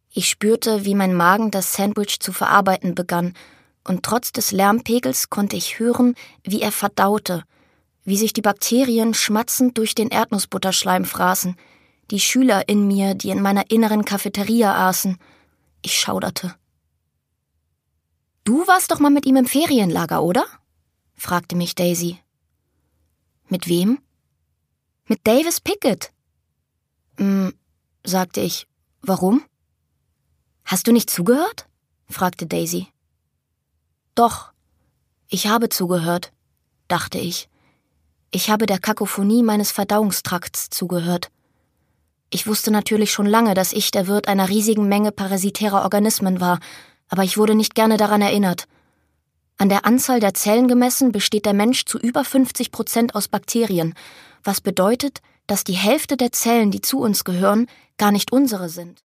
Ich spürte, wie mein Magen das Sandwich zu verarbeiten begann, und trotz des Lärmpegels konnte ich hören, wie er verdaute, wie sich die Bakterien schmatzend durch den Erdnussbutterschleim fraßen, die Schüler in mir, die in meiner inneren Cafeteria aßen. Ich schauderte. »Du warst doch mal mit ihm im Ferienlager, oder?« fragte mich Daisy. »Mit wem?« »Mit Davis Pickett.« Sagte ich. »Warum?« »Hast du nicht zugehört?« fragte Daisy. »Doch, ich habe zugehört«, dachte ich. Ich habe der Kakophonie meines Verdauungstrakts zugehört. Ich wusste natürlich schon lange, dass ich der Wirt einer riesigen Menge parasitärer Organismen war, aber ich wurde nicht gerne daran erinnert. An der Anzahl der Zellen gemessen besteht der Mensch zu über 50% aus Bakterien, was bedeutet, dass die Hälfte der Zellen, die zu uns gehören, gar nicht unsere sind.